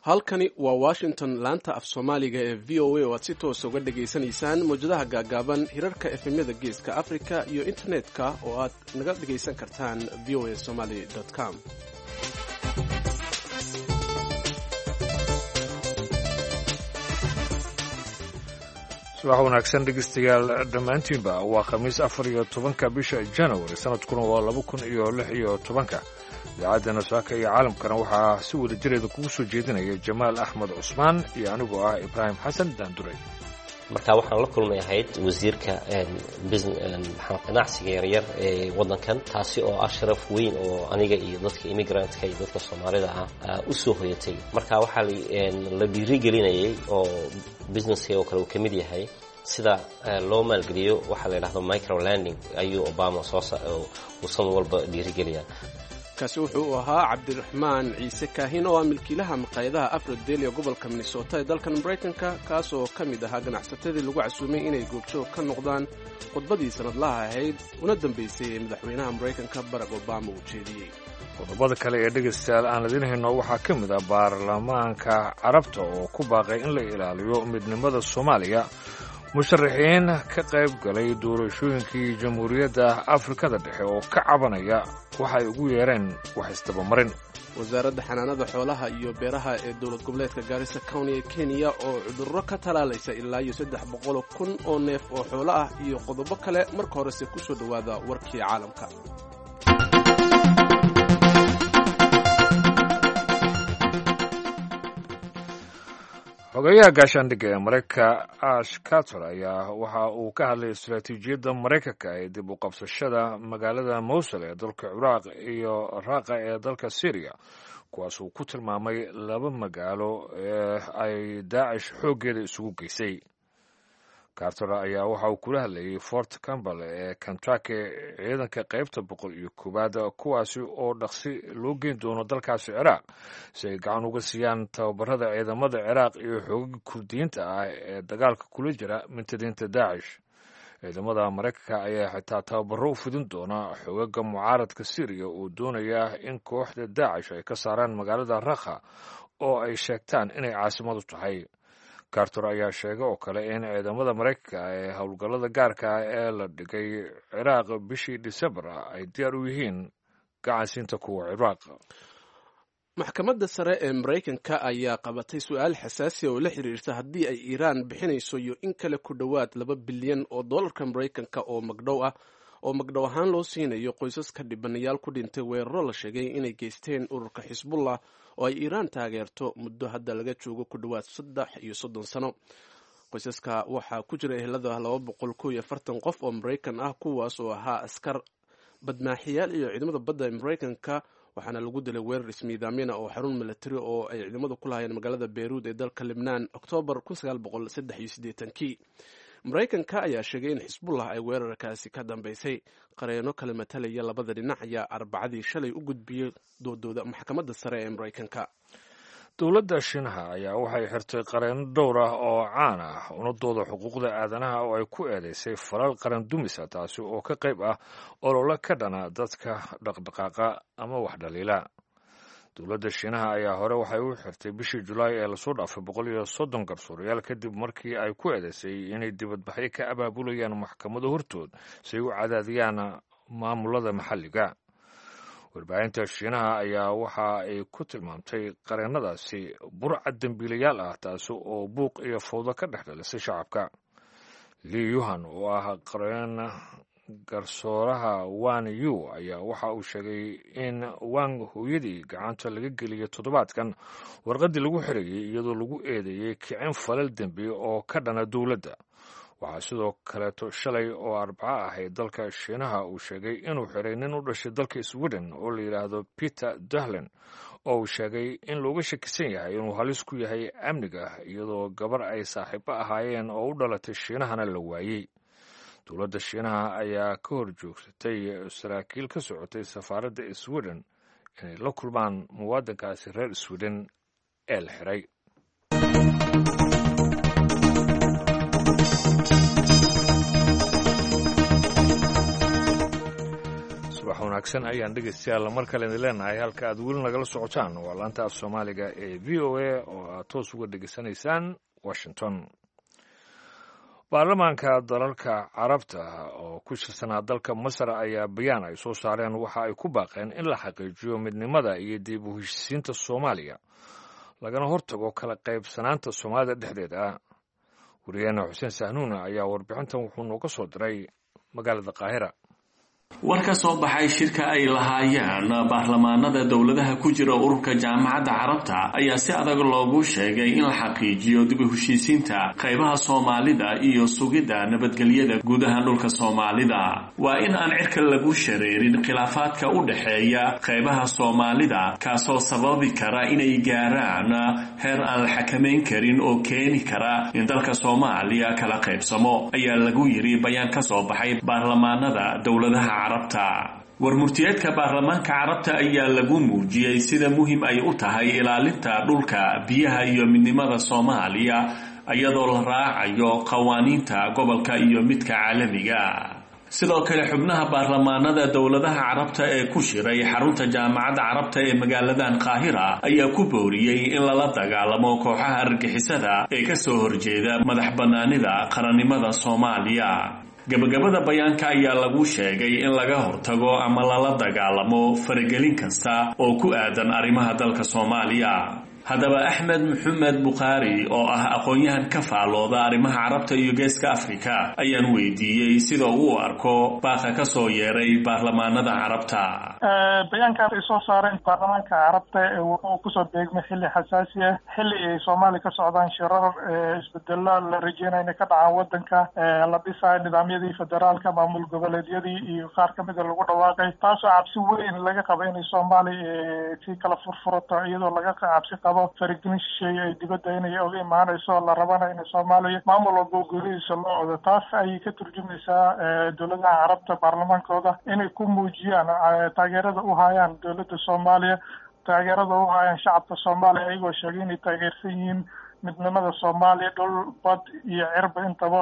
halkani waa Washington laanta af Soomaaliga ee VOA oo aad si toos uga dhageysanaysaan mowjadaha gaagaaban hirarka FM-yada Geeska Afrika iyo internetka oo aad naga dhageysan kartaan voasomali.com. subax wanaagsan dhegeystayaal dhammaantiinba waa khamiis 14 bisha January sanadkuna waa 2016 idaacadda saaka iyo caalamkana waxaa si wada jireeda kugu soo jeedinaya Jamaal Axmed Cusmaan iyo anigu ah Ibrahim Xasan Daanduray. marka waxaan la kulmay ahayd wasiirka ganacsiga yaryar ee wadankan taasi oo ah sharaf weyn oo aniga iyo dadka immigrant-ka iyo dadka Soomaalida ah u soo hoyatay. marka waxa la dhiirigelinayay oo business oo kale uu kamid yahay sida loo maalgeliyo waxa la yiraahdo micro lending ayuu Obama soo san walba dhiirigeliyaa. kaasi wuxuu ahaa Cabdiraxmaan Ciise Kaahin oo milkiilaha maqaayadaha Afrodel ee gobolka Minnesota ee dalkan Mareykanka kaas oo kamid ahaa ganacsatadii lagu casuumay inay goobjoog ka noqdaan khudbadii sanadlaha ahayd una dambeysay ee madaxweynaha Mareykanka Barack Obama uu jeediyay. qodobada kale ee dhegeystayaal aan idin hayno waxaa ka mid ah baarlamaanka Carabta oo ku baaqay in la ilaaliyo midnimada Soomaaliya. musharaxiin ka qayb galay doorashooyinkii Jamhuuriyadda Afrikada Dhexe oo ka cabanaya waxay ugu yeereen wax isdabamarin. wasaaradda xanaanada xoolaha iyo beeraha ee dowlad goboleedka Garissa County ee Kenya oo cudurro ka talaalaysa ilaa 300,000 oo neef oo xoolo ah iyo qodobo kale. marka horese ku soo dhawaada warkii caalamka. xogayaha gaashaandhigga ee Mareykanka Ash Carter ayaa waxa uu ka hadlay istaraatiijiyadda Mareykanka ee dib u qabsashada magaalada Mosul ee dalka Ciraaq iyo Raqqa ee dalka Syria kuwaas uu ku tilmaamay laba magaalo ee ay Daesh xooggeeda isugu geysay. Carter ayaa waxa uu kula hadlayay Fort Campbell ee Kentucky ciidanka qaybta 101 kuwaasi oo dhaqsi loo geyn doono dalkaasi Ciraaq si ay gacan uga siiyaan tababarada ciidamada Ciraaq iyo xoogagga Kurdiyiinta ah ee dagaalka kula jira mintidiinta Daesh. ciidamada Mareykanka ayaa xitaa tababaro u fidin doona xoogagga mucaaradka Syria oo doonaya in kooxda Daesh ay ka saaraan magaalada Raqqa oo ay sheegtaan inay caasimad u tahay. Carter ayaa sheegay oo kale in ciidamada Mareykanka ee howlgallada gaarka ah ee la dhigay Ciraaq bishii December ay diyaar u yihiin gacansiinta kuwa Ciraaq. maxkamadda sare ee Mareykanka ayaa qabatay su'aal xasaasi oo la xiriirta haddii ay Iiraan bixinayso iyo in kale ku dhowaad $2 bilyan oo dollarka Mareykanka oo magdhow ahaan loo siinayo qoysaska dhibanayaal ku dhintay weeraro la sheegay inay geysteen ururka Xisbullah oo ay Iiraan taageerto muddo hadda laga joogo ku dhowaad 30 sano. qoysaska waxaa ku jira ehelada 240 qof oo Mareykan ah kuwaas oo ahaa askar badmaaxiyaal iyo ciidamada badda ee Mareykanka waxaana lagu dilay weerar ismiidaamina oo xarun military oo ay ciidamadu ku lahaayeen magaalada Beirut ee dalka Lebanon October 1983. Mareykanka ayaa sheegay in Xisbullah ay weerarkaasi ka dambeysay. qareeno kala matalaya labada dhinac ayaa Arbacadii shalay u gudbiyay doodooda maxkamadda sare ee Mareykanka. dowladda Shiinaha ayaa waxay xirtay qareeno dhowr ah oo caan ah una dooda xuquuqda aadanaha oo ay ku eedeysay falal qaran dumisa taasi oo ka qayb ah olole ka dhana dadka dhaqdhaqaaqa ama wax dhaliila. dowladda Shiinaha ayaa hore waxay u xirtay bishii Julaay ee lasoo dhaafay 130 garsoorayaal kadib markii ay ku eedeysay inay dibadbaxyo ka abaabulayaan maxkamado hortood si ay u cadaadiyaan maamulada maxalliga. warbaahinta Shiinaha ayaa waxa ay ku tilmaamtay qareennadaasi burcad dambiilayaal ah taasi oo buuq iyo fowdo ka dhex dhalisay shacabka. Li Yuhan oo ah qareen garsooraha Wang Yu ayaa waxa uu sheegay in Wang hooyadii gacanta laga geliyay toddobaadkan warqadii lagu xirayay iyadoo lagu eedeeyay kicin falal dambi oo ka dhana dowladda. waxaa sidoo kaleeto shalay oo Arbaca ahayd dalka Shiinaha uu sheegay inuu xiray nin u dhashay dalka Sweden oo la yiraahdo Peter Dahlen oo uu sheegay in looga shakisan yahay inuu halis ku yahay amniga iyadoo gabar ay saaxiibo ahaayeen oo u dhalatay Shiinahana la waayay. dowladda Shiinaha ayaa ka hor joogsatay saraakiil ka socotay safaaradda Sweden inay la kulmaan muwaadinkaasi reer Sweden ee la xiray. subax wanaagsan ayaan dhegaystayaal mar kale idin leenahay halka aad weli nagala socotaan waa laanta af soomaaliga ee v o a oo aad toos uga dhegaysanaysaan washington. baarlamaanka dalalka carabta oo ku shirsanaa dalka masar ayaa bayaan ay soo saareen waxa ay ku baaqeen in la xaqiijiyo midnimada iyo dib u heshiisiinta soomaaliya lagana hortago kala qaybsanaanta soomaalida dhexdeeda. wariyaheena xuseen sahnuuna ayaa warbixintan wuxuu nooga soo diray magaalada qaahira. war ka soo baxay shirka ay lahaayeen baarlamaanada dowladaha ku jira ururka jaamacadda carabta ayaa si adag loogu sheegay in la xaqiijiyo dib u heshiisiinta qaybaha soomaalida iyo sugidda nabadgelyada guud ahaan dhulka soomaalida. waa in aan cirka lagu shareerin khilaafaadka u dhexeeya qaybaha soomaalida kaasoo sababi kara inay gaaraan heer aan la xakamayn karin oo keeni kara in dalka soomaaliya kala qaybsamo, ayaa lagu yiri bayaan ka soo baxay baarlamaanada dowladaha carabta. warmurtiyeedka baarlamaanka carabta ayaa lagu muujiyey sida muhiim ay u tahay ilaalinta dhulka, biyaha iyo midnimada Soomaaliya iyadoo la raacayo qawaaniinta gobolka iyo midka caalamiga. sidoo kale xubnaha baarlamaanada dowladaha carabta ee ku shiray xarunta jaamacadda carabta ee magaaladan qaahira ayaa ku booriyey in lala dagaalamo kooxaha argagixisada ee ka soo horjeeda madax bannaanida qarannimada Soomaaliya. gabagabada bayaanka ayaa lagu sheegay in laga hortago ama lala dagaalamo faragelin kasta oo ku aadan arrimaha dalka Soomaaliya. haddaba Axmed Maxamed Bukhari oo ah aqoon-yahan ka faalooda arrimaha carabta iyo geeska Afrika ayaan weydiiyey sida uu u arko baaqa ka soo yeeray baarlamaanada carabta. bayaankan ay soo saareen baarlamaanka carabta wuxuu ku soo beegmay xilli xasaasi ah, xilli ay Soomaaliya ka socdaan shirar isbedelo la rajeynayo inay ka dhacaan wadanka, la dhisayo nidaamyadii federaalka, maamul goboleedyadii iyo qaar ka mid ah lagu dhawaaqay, taasoo cabsi weyn laga qabo in Soomaaliya si kala furfurato iyadoo laga cabsi qabo faragelin shisheeye ay dibadda inay uga imaanayso, la rabana in Soomaaliya maamul walba gudihiisa loo wado. taas ayay ka turjumaysaa dowladaha carabta baarlamaankooda inay ku muujiyaan taageerada u hayaan dowladda Soomaaliya, taageerada u hayaan shacabka Soomaaliya, ayagoo sheegay inay taageersan yihiin midnimada Soomaaliya, dhul, bad iyo cirba intaba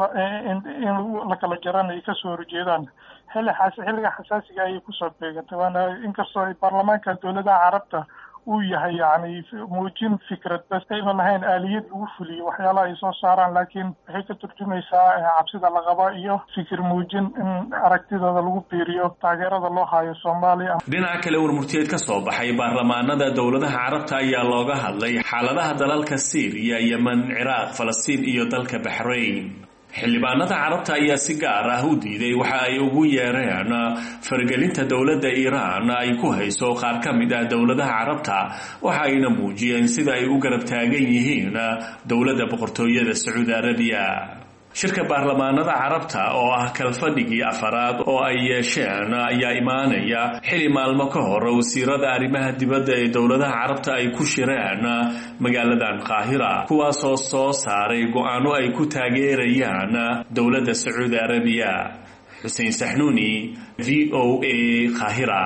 in la kala jaran ay ka soo horjeedaan. xilliga xasaasiga ayay kusoo beegantay, waana inkastoo ay baarlamaanka dowladaha carabta uu yahay yani muujin fikrad bas aysan lahayn aaliyad lagu fuliyo waxyaalaha ay soo saaraan, laakiin waxay ka turjumaysaa cabsida la qabo iyo fikir muujin in aragtidooda lagu biiriyo taageerada loo hayo Soomaaliya. dhinaca kale warmurtiyeed ka soo baxay baarlamaanada dowladaha carabta ayaa looga hadlay xaaladaha dalalka Syria, Yemen, Ciraaq, Falastiin iyo dalka Bahrain. xildhibaanada carabta ayaa si gaar ah u diiday waxa ay ugu yeereen faragelinta dowladda Iiraan ay ku hayso qaar ka mid ah dowladaha carabta, waxa ayna muujiyeen sida ay u garab taagan yihiin dowladda boqortooyada Sacuudi Arabiya. shirka baarlamaanada carabta oo ah kalfadhigii afaraad oo ay yeesheen ayaa imaanaya xili maalmo ka hor wasiirada arrimaha dibadda ee dowladaha carabta ay ku shireen magaaladan qaahira, kuwaasoo soo saaray go'aano ay ku taageerayaan dowladda Sacuudi Arabiya. xuseen saxnuuni, VOA, qaahira.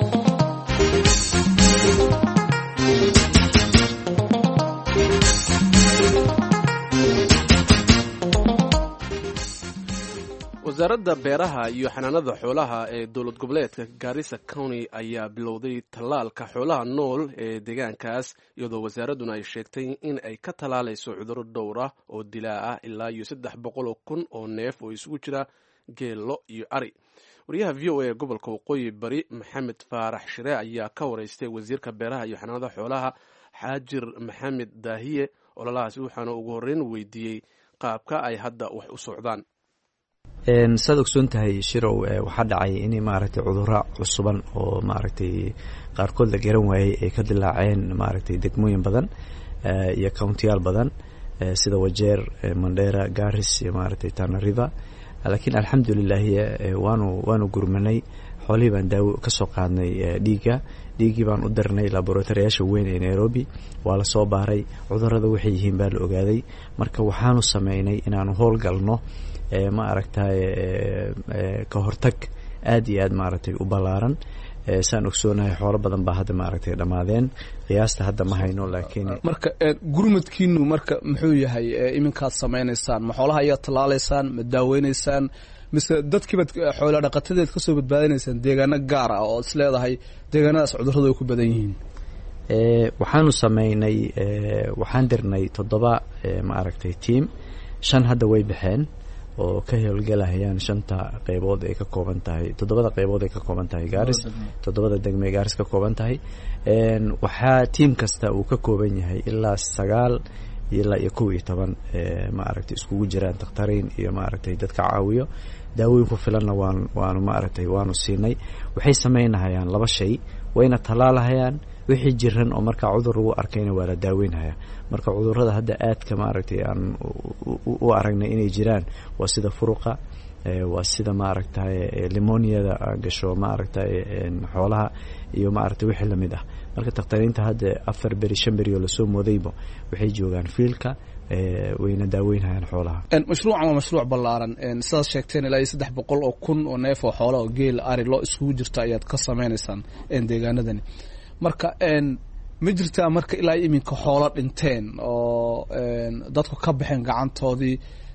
wasaaradda beeraha iyo xanaanada xoolaha ee dowlad goboleedka Garissa County ayaa bilowday tallaalka xoolaha nool ee deegaankaas, iyadoo wasaaradduna ay sheegtay in ay ka tallaalayso cudurro dhowr ah oo dilaa ah ilaa iyo 300,000 oo neef oo isugu jira geelo iyo ari. wariyaha v o a gobolka waqooyi bari Maxamed Faarax Shire ayaa ka waraystay wasiirka beeraha iyo xanaanada xoolaha Xaajir Maxamed Daahiye ololahaasi, waxaana ugu horreyn weydiiyey qaabka ay hadda wax u socdaan. saad ogsoon tahay Shirow, waxaa dhacay in maaragtay cudurro cusuban oo maaragtay qaarkood la garan waayay ay ka dilaaceen maaragtay degmooyin badan iyo countiyaal badan sida Wajeer, Mandera, Garis iyo maaragtay Tana River. laakiin alxamdulillaah waanu gurmanay, xoolihii baan daawo ka soo qaadnay, dhiigii baan u dirnay laboratoriyaasha weyn ee Nairobi, waa la soo baaray, cudurrada waxay yihiin baa la ogaaday. marka waxaanu sameynay inaanu howlgalno ma aragtay ka hortag aad iyo aad maaragtay u ballaaran. saan ogsoonahay xoolo badan baa hadda maaragtay dhammaadeen qiyaasta hadda ma hayno laakiin marka gurmadkiinu marka muxuu yahay iminkaad samaynaysaan ma xoolaha ayaad tallaalaysaan ma daaweynaysaan mise dadkiibaad xoolo dhaqatadeed ka soo badbaadinaysaan deegaano gaar ah oo is leedahay deegaanadaas cudurradu ay ku badan yihiin waxaanu samaynay waxaan dirnay 7 maaragtay team 5 hadda way baxeen oo ka howlgalayaan 5 qaybood ay ka kooban tahay 7 qaybood ay ka kooban tahay Gaaris 7 degme Gaaris ka kooban tahay waxa team kasta uu ka kooban yahay ilaa 9 ilaa 11 maaragtay iskugu jiraan dhaqtariin iyo maaragtay dadka caawiyo daawooyin ku filanna waanu maaragtay waanu siinay waxay sameynayaan 2 shay wayna talaalahayaan wixii jiran oo marka cudur uu arkayna waa la daaweynaya marka cudurrada hadda aadka maaragtay aan u aragnay inay jiraan waa sida furuqa waa sida maaragtay limoniada gasho maaragtay xoolaha iyo maaragtay wixii lamid ah marka taqtariinta hadda 4 beri 5 beri oo la soo moodayba waxay joogaan fiilka wayna daaweynayaan xoolaha mashruucan waa mashruuc ballaaran sidaad sheegteen ilaa 300 oo kun oo neef oo xoolo oo geel ari loo isugu jirta ayaad ka samaynaysaan deegaanadani marka ma jirtaa marka ilaa iminka xoolo dhinteen oo dadku ka baxeen gacantoodii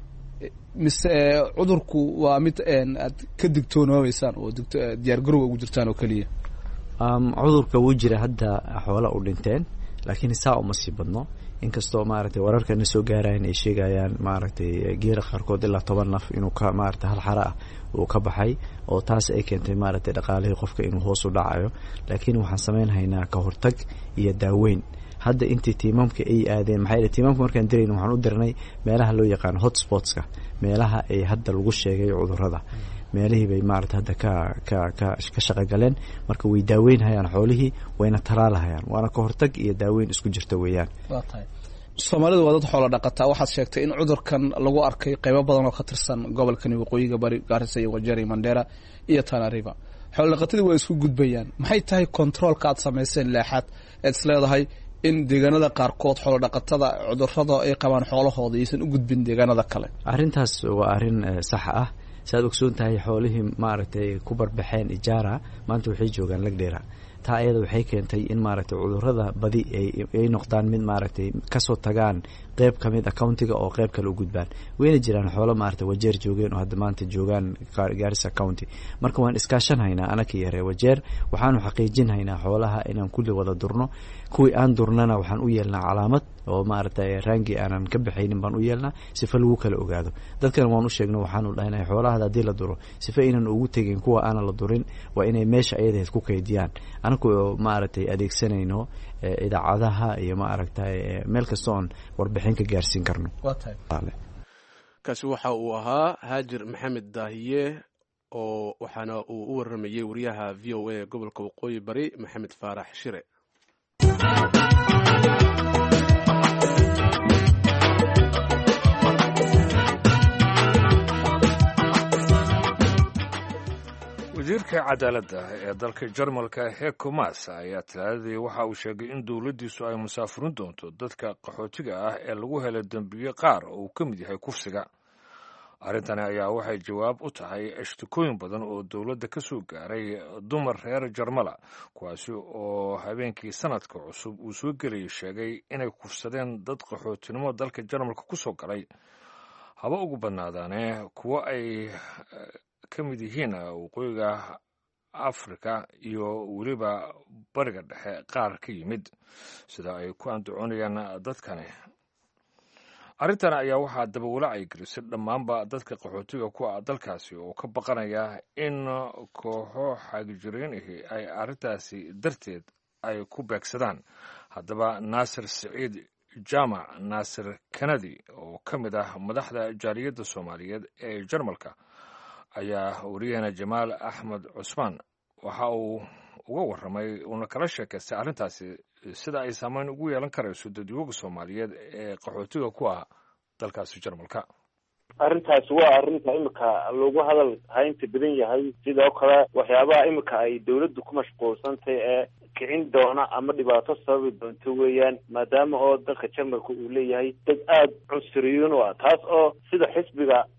mise cudurku waa mid aad ka digtoonoobaysaan oo diyaar garow ugu jirtaan oo kaliya cudurka wuu jira hadda xoolo u dhinteen laakiin saa uma sii badno inkastoo maaragtay wararkana soo gaarayaan ay sheegayaan maaragtay geela qaarkood ilaa 10 naf inuu ka maaragtay hal xara uu ka baxay oo taas ay keentay maaragtay dhaqaalihii qofka inuu hoos u dhacayo laakiin waxaan sameeynaynaa ka hortag iyo daaweyn hadda intii tiimamka ay aadeen maxay tiimamka markaan dirayno waxaan u dirnay meelaha loo yaqaan hotspotska meelaha ay hadda lagu sheegay cudurrada meelihii bay maaragtay hadda ka shaqo galeen marka way daaweynayaan xoolihii wayna talaalahayaan waana ka hortag iyo daaweyn isku jirta weeyaan Soomaalidu waa dad xoolo dhaqata waxaad sheegtay in cudurkan lagu arkay qaybo badan oo ka tirsan gobolkan waqooyiga bari Gaarisa iyo Wajir iyo Mandera iyo Tana River xoolo dhaqatadu way isku gudbayaan maxay tahay controlka aad sameyseen leexad isleedahay in deegaanada qaarkood xoolo dhaqatada cudurrada ay qabaan xoolahooda aysan u gudbin deegaanada kale arrintaas waa arrin sax ah saad ogsoon tahay xoolihii maaragtay ku barbaxeen ijaara maanta waxay joogaan Lagdheera taa ayada waxay keentay in maaragtay cudurrada badi ay noqdaan mid maaragtay ka soo tagaan qayb kamid accountiga oo qayb kale u gudbaan wayna jiraan xoolo maaragtay Wajeer joogeen oo hadda maanta joogaan Garissa County marka waan iskaashanaynaa anaka yare Wajeer waxaanu xaqiijinaynaa xoolaha inaan kulli wada durno kuwii aan durnana waxaan u yeelnaa calaamad oo maaragtay rangi aanan ka bixaynin baan u yeelnaa sifa lagu kala ogaado dadkan waan u sheegnay waxaanu dhahnay xoolaha hadii la duro sifa inaan ugu tagin kuwa aan la durin waa inay meesha ayada ku kaydiyaan anaku maaragtay adeegsanayno idaacadaha iyo maaragtay meel kasta oo warbixin ka gaarsiin karno kaasi waxa uu ahaa Haajir Maxamed Daahiye oo waxaana uu u waramayay wariyaha VOA gobolka Waqooyi Bari Maxamed Faarax Shire wasiirka cadaaladda ee dalka Jarmalka Heiko Maas ayaa talaadadii waxa uu sheegay in dowladdiisu ay musaafirin doonto dadka qaxootiga ah ee lagu helay dambiyo qaar oo uu ka mid yahay kufsiga arrintani ayaa waxay jawaab u tahay ashtakooyin badan oo dowladda ka soo gaaray dumar reer Jarmala kuwaasi oo habeenkii sanadka cusub uu soo geliyay sheegay inay kufsadeen dad qaxootinimo dalka Jarmalka ku soo galay haba ugu badnaadaane kuwa ay ka mid yihiin waqooyiga Afrika iyo weliba bariga dhexe qaar ka yimid sida ay ku andacoonayaan dadkani arrintan ayaa waxaa dabawala ay gelisay dhammaanba dadka qaxootiga ku ah dalkaasi oo ka baqanaya in kooxo xagjiriin ahi ay arrintaasi darteed ay ku beegsadaan haddaba Naasir Saciid Jaamac Naasir Kanadi oo ka mid ah madaxda jaaliyadda Soomaaliyeed ee Jarmalka ayaa wariyahana Jamaal Axmed Cusmaan waxa uu uga warramay una kala sheekaystay arrintaasi sida ay saameyn ugu yeelan karayso dadweynaha Soomaaliyeed ee qaxootiga ku ah dalkaasi Jarmalka arrintaasi waa arrinta imika lagu hadal haynta badan yahay sidoo kale waxyaabaha imika ay dawladdu ku mashquulsantay ee kicin doona ama dhibaato sababi doonto weeyaan maadaama oo dalka Jarmalka uu leeyahay dad aad cunsuriyiin u ah taas oo sida xisbiga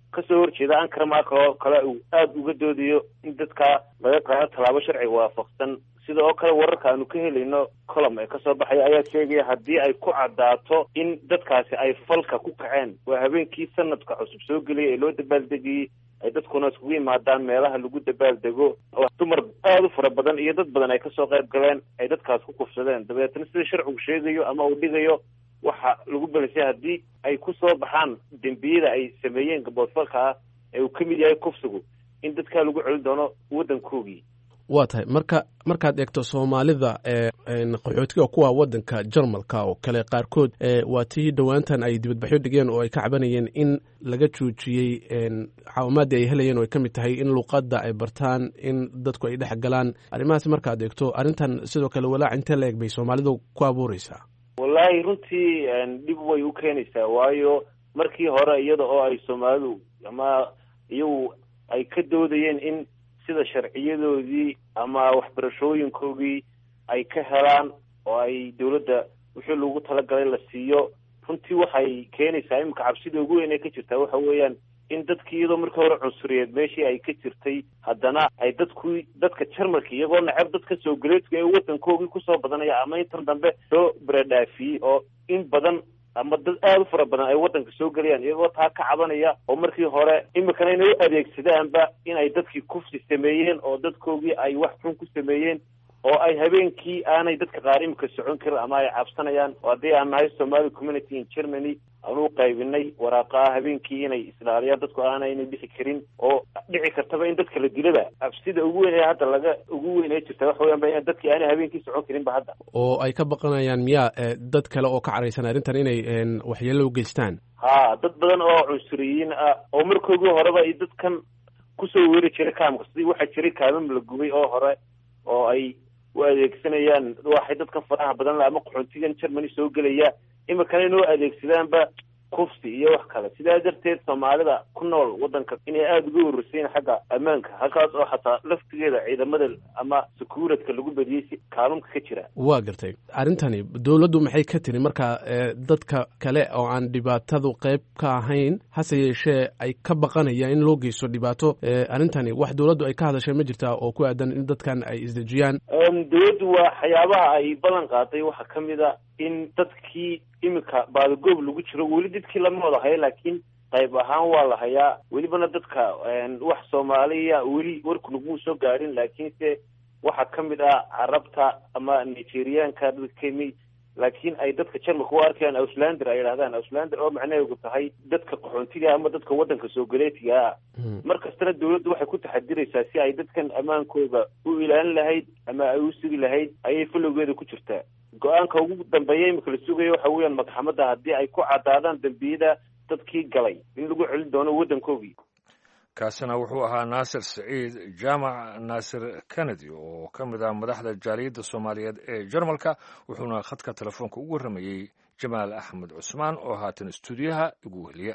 kasoo horjeeda Ankara Merkel oo kale uu aad uga doodayo in dadka laga qaado tallaabo sharci waafaqsan. sidoo kale wararka aanu ka helayno column ee kasoo baxay ayaa sheegaya haddii ay ku cadaato in dadkaasi ay falka ku kaceen waa habeenkii sanadka cusub soo geliyay ee loo dabaaldegayay ay dadkuna isugu yimaadaan meelaha lagu dabaaldego oo dumar aad u fara badan iyo dad badan ay kasoo qayb galeen ay dadkaas ku kufsadeen dabeetana sida sharcigu sheegayo ama uu dhigayo waxa lagu belisay haddii ay ku soo baxaan dembiyada ay sameeyeen gaboodfalka ah ee uu ka mid yahay kufsigu in dadkaa lagu celin doono waddankoogii. waa tahay markaad eegto soomaalida qaxootiga kuwa waddanka jarmalka oo kale qaarkood waa tii dhowaantan ay dibadbaxyo dhigeen oo ay ka cabanayeen in laga joojiyey caawimaadii ay helayeen oo ay ka mid tahay in luuqadda ay bartaan in dadku ay dhex galaan arrimahaas markaad eegto arrintan sidoo kale walaac intee la eg bay soomaalidu ku abuureysaa? wallaahi runtii dhib way u keenaysaa waayo markii hore iyada oo ay soomaalidu ama iyagu ay ka doodayeen in sida sharciyadoodii ama waxbarashooyinkoodii ay ka helaan oo ay dawladda wixii loogu talagalay la siiyo runtii waxay keenaysaa iminka cabsida ugu weyn ee ka jirtaa waxa weeyaan in dadkii iyadoo markii hore cunsuriyeed meeshii ay ka jirtay haddana ay dadka jarmalka iyagoo nacab dadka soo galeedka ee waddankoogii kusoo badanaya ama intan dambe soo baradhaafiyey oo in badan ama dad aad u fara badan ay waddanka soo gelayaan iyagoo taa ka cabanaya oo markii hore imikana inay u adeegsadaanba in ay dadkii kufsi sameeyeen oo dadkoogii ay wax xun ku sameeyeen oo ay habeenkii aanay dadka qaar imika socon karin ama ay cabsanayaan oo haddii aan nahay Somali community in Germany aanu qaybinay waraaqa habeenkii inay islaaliyaan dadku aanay bixi karin oo dhici kartaba in dadka la dilaba cabsida ugu weyn ee hadda ugu weyn ee jirta waxa weeyaan in dadkii aanay habeenkii socon karin ba hadda oo ay ka baqanayaan miyaa dad kale oo ka careysan arrintan inay waxyeello u geystaan. dad badan oo cunsuriyiin ah oo markoogii horeba ay dadkan kusoo weeri jiray kaamka sidii waxa jiray kaamam la gubay oo hore oo ay u adeegsanayaan waxay dadka faraha badan ama qaxootigan Germany soo gelaya imikana inuu adeegsadaanba kufsi iyo wax kale sidaa darteed Soomaalida ku nool waddanka inay aad ugu urursan xagga ammaanka halkaas oo xataa laftigeeda ciidamada ama security lagu badiyay kaalumka ka jira. waa gartay arrintani dawladdu maxay ka tiri marka dadka kale oo aan dhibaatadu qayb ka ahayn hase yeeshee ay ka baqanayaan in loo geysto dhibaato arrintani wax dawladdu ay ka hadashay ma jirtaa oo ku aadan in dadkan ay isdejiyaan? dawladdu waa waxyaabaha ay ballan qaaday waxa ka mid ah in dadkii imika baadagoob lagu jiro weli dadkii lama wada hayo laakiin qayb ahaan waa la hayaa welibana dadka wax Soomaaliya weli warku lagu soo gaarin laakiinse waxa ka mid ah Carabta ama Nigerianka dadkeeni laakiin ay dadka Jarmalka u arkayaan Auslander ay yiraahdaan Auslander oo macnaheedu tahay dadka qaxoontiga ama dadka waddanka soo galeetiga markastana dawladdu waxay ku taxadiraysaa si ay dadkan ammaankooda u ilaalin lahayd ama ay u sugi lahayd ayay falowgeeda ku jirtaa. go-aanka ugu dambeeya imika la sugayo waxa weeyaan maxkamadda haddii ay ku cadaadaan dembiyada dadkii galay in lagu celin doono waddankoogii. kaasina wuxuu ahaa naasir saciid jaamac naasir Kennedy oo ka mid ah madaxda jaaliyadda Soomaaliyeed ee Jarmalka wuxuuna khadka telefoonka ugu waramayay Jamaal Axmed Cusmaan oo haatan stuudiyaha ugu weheliya.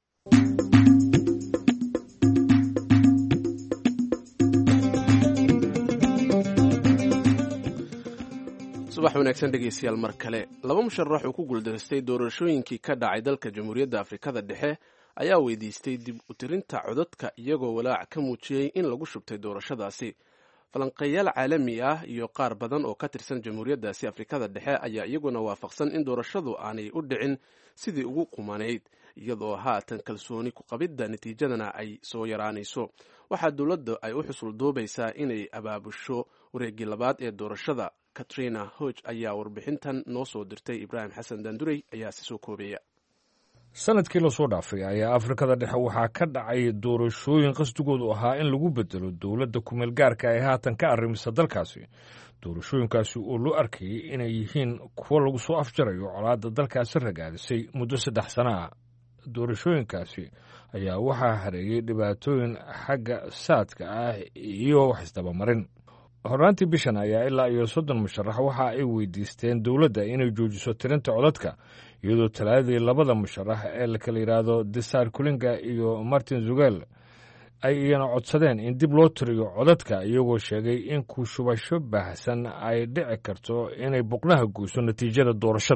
subax wanaagsan dhegeystayaal mar kale laba musharax oo ku guuldareystay doorashooyinkii ka dhacay dalka Jamhuuriyadda Afrikada Dhexe ayaa weydiistay dib u tirinta codadka iyagoo walaac ka muujiyey in lagu shubtay doorashadaasi. falanqeeyaal caalami ah iyo qaar badan oo ka tirsan Jamhuuriyaddaasi Afrikada Dhexe ayaa iyaguna waafaqsan in doorashadu aanay u dhicin sidii ugu qumanayd iyadoo haatan kalsooni ku qabidda natiijadana ay soo yaraanayso. waxaa dowladda ay u xusul duubaysaa inay abaabusho wareegii labaad ee doorashada. Katrina Hodge ayaa warbixintan noo soo dirtay. Ibraahim Xasan Daandurey ayaa si soo koobaya. sanadkii lasoo dhaafay ayaa Afrikada Dhexe waxaa ka dhacay doorashooyin qasdigoodu ahaa in lagu bedelo dowladda kumeel gaarka ay haatan ka arrimisa dalkaasi. doorashooyinkaasi oo loo arkayay inay yihiin kuwo lagu soo afjarayo colaadda dalkaasi ragaadisay muddo 3 sano ah. doorashooyinkaasi ayaa waxaa hareeyay dhibaatooyin xagga saadka ah iyo wax isdabamarin. horraantii bishan ayaa ilaa iyo 30 musharax waxa ay weydiisteen dowladda inay joojiso tirinta codadka iyadoo talaadii labada musharax ee la kala yidhaahdo Desar Kulinga iyo Martin Zugel ay iyana codsadeen in dib loo tiriyo codadka iyagoo sheegay in ku shubasho baahsan ay dhici karto inay boqnaha goyso natiijada doorashada.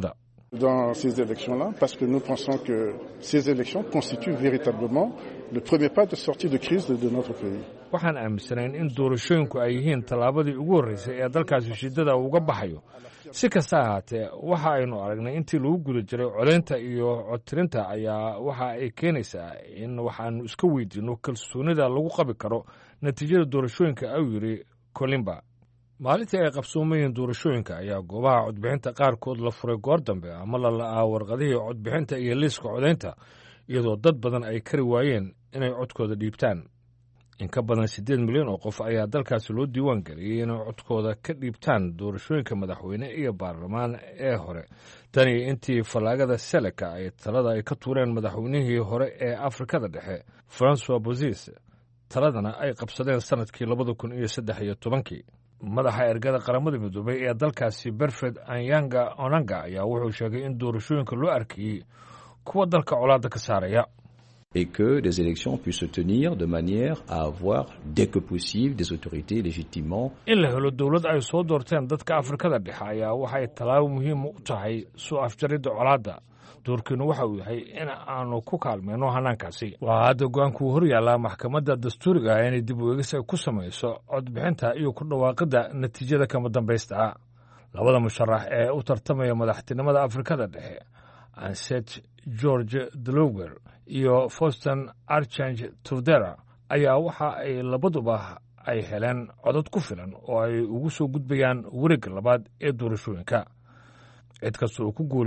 dans ces élections-là, parce que nous pensons que ces élections constituent véritablement le premier pas de sortie de crise de notre pays. waxaan aaminsanayn in doorashooyinku ay yihiin tallaabadii ugu horreysay ee dalkaasi shiddada uga baxayo si kasta ahaatee waxa aynu aragnay intii lagu guda jiray codaynta iyo codtirinta ayaa waxa ay keenaysaa in waxaanu iska weydiinno kalsoonida lagu qabi karo natiijada doorashooyinka ayuu yidhi colimba maalintii ay qabsoomayeen doorashooyinka ayaa goobaha codbixinta qaarkood la furay goor dambe ama la la'aa warqadihii codbixinta iyo liiska codaynta iyadoo dad badan ay kari waayeen inay codkooda dhiibtaan in ka badan 8 milyan oo qof ayaa dalkaasi loo diiwaan geliyey inay codkooda ka dhiibtaan doorashooyinka madaxweyne iyo baarlamaan ee hore tani intii fallaagada seleka ay talada ay ka tuureen madaxweynihii hore ee afrikada dhexe francois bozis taladana ay qabsadeen sanadkii 2013 madaxa ergada qaramada midoobay ee dalkaasi berfed anyanga onanga ayaa wuxuu sheegay in doorashooyinka loo arkayey kuwa dalka colaadda ka saaraya et que des élections puissent se tenir de manière à avoir dès que possible des autorités légitimement. in la helo dowlad ay soo doorteen dadka afrikada dhexe ayaa waxay tallaabo muhiim u tahay soo afjaridda colaadda doorkiinu waxa uu yahay in aanu ku kaalmayno hanaankaasi waa hadda go-aankuu hor yaallaa maxkamadda dastuuriga ah inay dib u eegis ay ku samayso codbixinta iyo ku dhawaaqidda natiijada kama dambaysta ah labada musharax ee u tartamaya madaxtinimada afrikada dhexe anset george delower iyo faustin archange turdera ayaa waxa ay labaduba ay heleen codad ku filan oo ay ugu soo gudbayaan wareegga labaad ee doorashooyinka cid kasta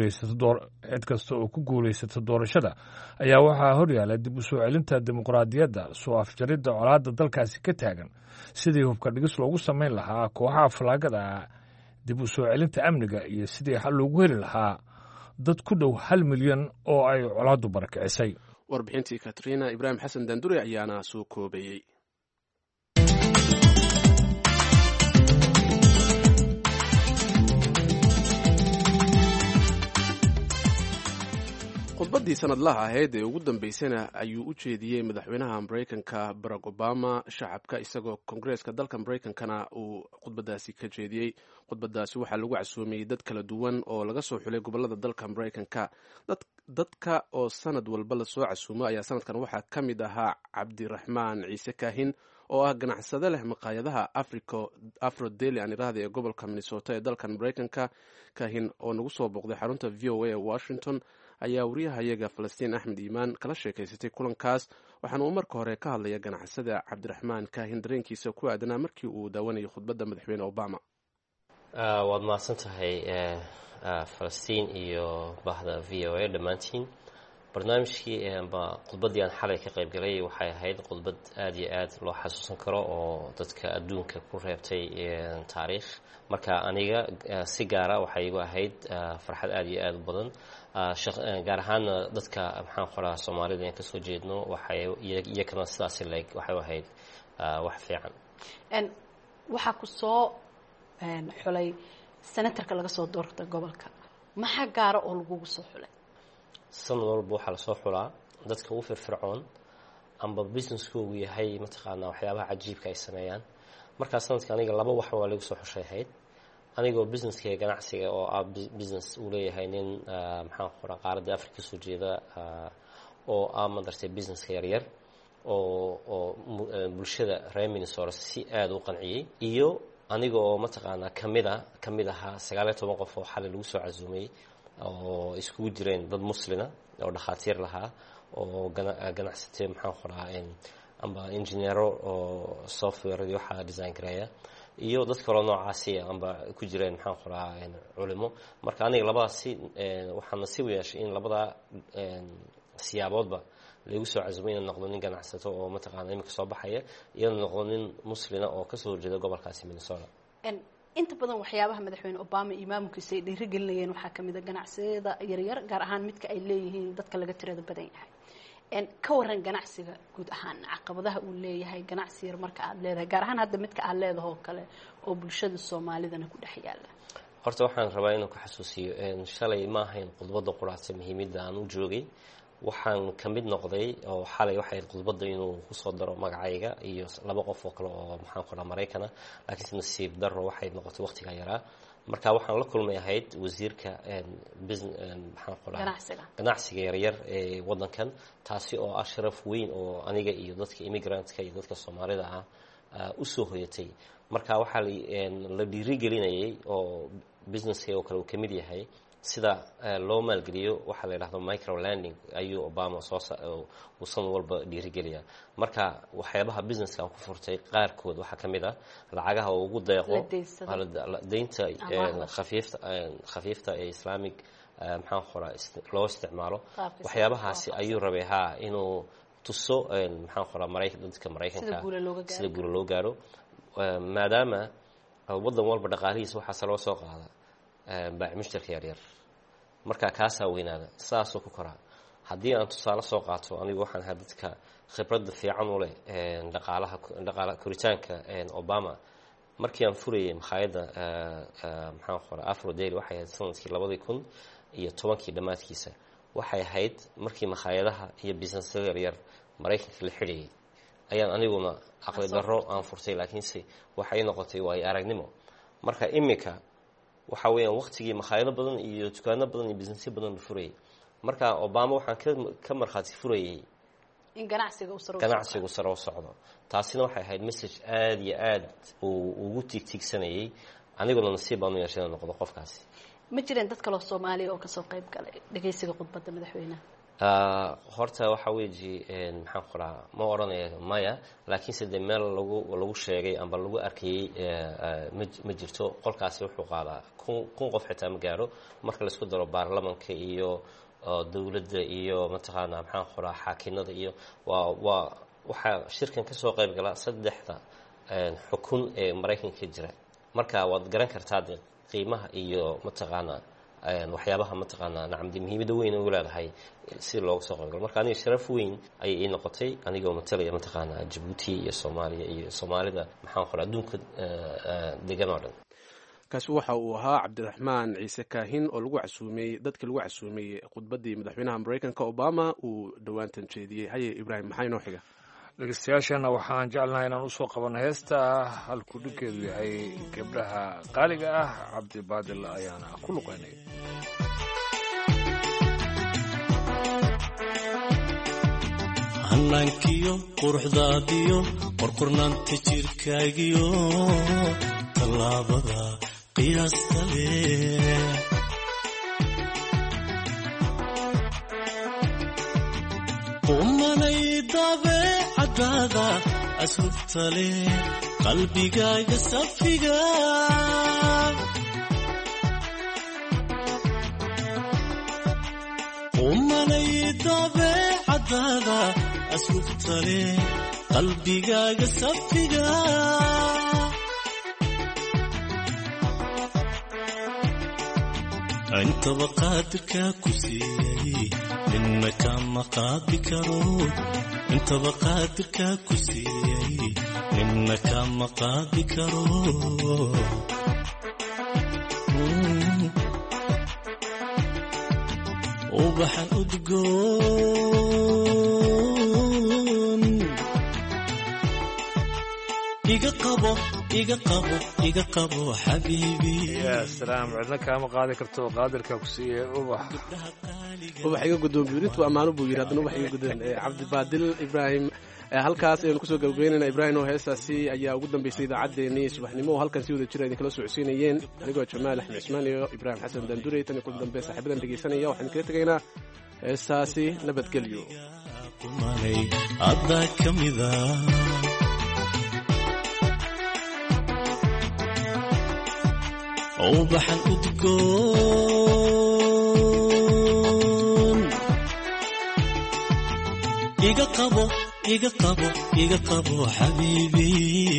oo ku guulaysata doorashada ayaa waxaa hor yaalla dib u soo celinta dimuqraadiyadda soo afjaridda colaadda dalkaasi ka taagan sidii hubka dhigis loogu samayn lahaa kooxaha fallaagada dib u soo celinta amniga iyo sidii xal loogu heli lahaa dad ku dhow 1 milyan oo ay colaaddu barakicisay warbixintii katrina ibraahim xasan daandure ayaana soo koobayey khudbaddii sanadlaha ahayd ee ugu dambeysana ayuu u jeediyey madaxweynaha maraykanka barack obama shacabka isagoo koongareeska dalka maraykankana uu khudbadaasi ka jeediyey khudbadaasi waxaa lagu casuumiyey dad kala duwan oo laga soo xulay gobolada dalka maraykanka dadka oo sanad walba lasoo casuumo ayaa sanadkan waxaa ka mid ahaa cabdiraxmaan ciise kaahin oo ah ganacsade leh maqaayadaha afro deli aan iraahda ee gobolka minnesota ee dalkan maraykanka kaahin oo nagu soo booqday xarunta v o a ee washington ayaa wariyahayaga falastiin axmed iimaan kala sheekaysatay kulankaas waxaana uu marka hore ka hadlaya ganacsada cabdiraxmaan kaahin dareenkiisa ku aadanaa markii uu daawanayay khudbadda madaxweyne obama waad mahadsan tahay falastiin iyo bahda v o a dhammaantiin barnaamijkii khudbaddii aan xalay ka qayb galay waxay ahayd khudbad aad iyo aad loo xasuusan karo oo dadka adduunka ku reebtay taariikh marka aniga si gaara waxay igu ahayd farxad aad iyo aad u badan gaar ahaana dadka maxaan qoraa soomaalida in kasoo jeedno waxay iyakana sidaasi leeg waxay ahayd wax fiican waxaa ku soo xulay senatarka laga soo doorta gobolka maxaa gaara oo lagugu soo xulay sanad walba waxaa lasoo xulaa dadka ugu firfircoon amba businesskoogu yahay mataqaanaa waxyaabaha cajiibka ay sameeyaan markaa sanadka aniga laba wax waa lagu soo xushay ahayd anigoo businesska ganacsiga oo ah business uu leeyahay nin maxaan qoraa qaaradda afrika soo jeeda oo ah madartay businesska yaryar oo bulshada reer Minnesota si aad u qanciyay iyo aniga oo mataqaanaa kamid ahaa 19 qof oo xalay lagu soo casuumay oo iskugu jireen dad muslina oo dhakhaatiir lahaa oo ganacsatay maxaan qoraa amba engineero oo software iyo waxa design gareeya iyo dad kale noocaasi amba ku jireen maxaan qoraa culimo marka aniga labadaasi waxaan nasiib u yeeshay in labada siyaaboodba lagu soo casuumay inuu noqdo nin ganacsato oo mataqaanaa imika soo baxaya iyo noqdo nin muslina oo ka soo jeeda gobolkaasi Minnesota inta badan waxyaabaha madaxweyne Obama imaamkiisa ay dhiirigelinayeen waxaa kamid ah ganacsiyada yaryar gaar ahaan midka ay leeyihiin dadka laga tirada badan yahay ka waran ganacsiga guud ahaan caqabadaha uu leeyahay ganacsi yar marka aad leedahay gaar ahaan hadda midka aad leedahay oo kale oo bulshada Soomaalidana ku dhex yaala horta waxaan rabaa inaan ku xasuusiyo shalay ma ahayn khudbadda quraacda muhiimada aan u joogay waxaan ka mid noqday oo xalay waxay khudbadda inuu ku soo daro magacayga iyo laba qof oo kale oo maxaan ku dhahaa Mareykan ah laakiin nasiib darro waxay noqotay waqtiga yaraa marka waxaan la kulmay ahayd wasiirka maxaan ku dhahaa ganacsiga yaryar ee wadankan taasi oo ah sharaf weyn oo aniga iyo dadka immigrant-ka iyo dadka Soomaalida ah u soo hoyatay marka waxa la dhiirigelinayay oo business-ka oo kale uu kamid yahay sida loo maalgeliyo waxa la yiraahdo micro lending ayuu Obama uu san walba dhiirigeliyaa marka waxyaabaha business-ka ku furtay qaarkood waxa kamid ah lacagaha uu ugu deeqo deynta khafiifta ee Islamic maxaan qoraa loo isticmaalo waxyaabahaasi ayuu rabay inuu tuso maxaan qoraa dadka Mareykanka sida guul loo gaaro maadaama wadan walba dhaqaalihiisa waxa loo soo qaada baac mushtarka yaryar marka kaasa weynaada saasoo ku koraa haddii aan tusaale soo qaato anigu waxaan ahaa dadka khibrada fiican u leh dhaqaalaha koritaanka Obama markii aan furayay makhaayadda maxaan qoraa Afro Deli waxay ahayd sanadkii 2010 dhamaadkiisa waxay ahayd markii makhaayadaha iyo businesska yaryar Mareykanka la xidhiyay ayaan aniguna aqli darro aan furtay laakiinse waxay noqotay way aragnimo marka imika waxa weeyaan waqtigii makhaayado badan iyo dukaano badan iyo business badan la furayay marka Obama waxaan ka marxaati furayay in ganacsiga u saro socdo taasina waxay ahayd message aad iyo aad ugu tigtigsanayay aniguna nasiib aan u yeeshay noqdo qofkaasi ma jireen dad kale oo Soomaali oo ka soo qayb galay dhageysiga khudbadda madaxweynaha horta waxa weeji maxaan qoraa ma oranayo maya laakiin sidee meel lagu sheegay amba lagu arkay ma jirto qolkaasi wuxuu qaadaa kun qof xitaa ma gaaro marka la isku daro baarlamaanka iyo dawladda iyo mataqaana maxaan qoraa xaakinada iyo waxa shirkan ka soo qayb gala saddexda xukun ee Mareykanka jira marka waad garan kartaa qiimaha iyo mataqaana waxyaabaha mataqaana nacamdi muhiimada weyn oo leedahay si looga soo qayb galo marka aniga sharaf weyn ay ii noqotay anigoo matalaya mataqaana Djibouti iyo Soomaaliya iyo Soomaalida maxaan qoraa adduunka degan oo dhan kaasi waxa uu ahaa Cabdiraxmaan Ciise Kaahin oo lagu casuumay khudbaddii madaxweynaha Mareykanka Obama uu dhawaantan jeediyay haye Ibrahim maxay noo xiga dhegeystayaashana waxaan jeclahay inaan usoo qabano heesta halkuu dhiggeedu yahay gabdhaha qaaliga ah cabdibaadil ayaana ku luqeynay hannaankiyo quruxdaadiyo qorqornaanta jirkaagiyo tallaabada qiyaasta leh umanay dabeecadaada asrubta leh qalbigaaga safiga umanay dabeecadaada asrubta leh qalbigaaga safiga intaba qaadirkaa ku siiyey ninna kama qaadi karo intaba qaadirkaa ku siiyey ninna kama qaadi karo ubaxan udgoon iga qabo xabiibi ya salaam cidna kaama qaadi karto qaadirka ku siiyay ubax iga guddoon biirintu ammaano buu yidhi haddana ubax iga guddoon cabdibaadil Ibrahim halkaas ayaan kusoo gabagabeynayna Ibrahim oo heestaasi ayaa ugu dambeysay idaacaddeenii subaxnimo oo halkan si wada jira idinkala socodsiinayeen anigoo Jamaal Axmed Cismaan iyo Ibrahim Xasan Dandure tan ku dambe saaxiibadan dhegeysanaya waxaan kaga tegaynaa heestaasi nabadgelyo adda kamida ubaxan udgoon iga qabo xabiibi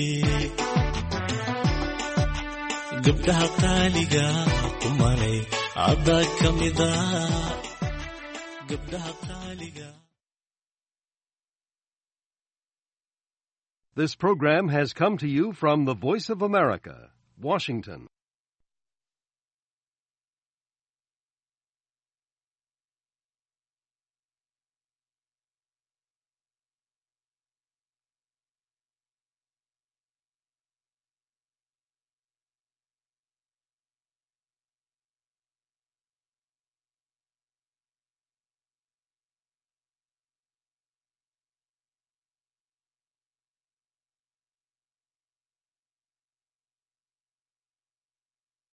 gabdhaha qaaliga kumanay adda kamida gabdhaha qaaliga. This program has come to you from the Voice of America, Washington.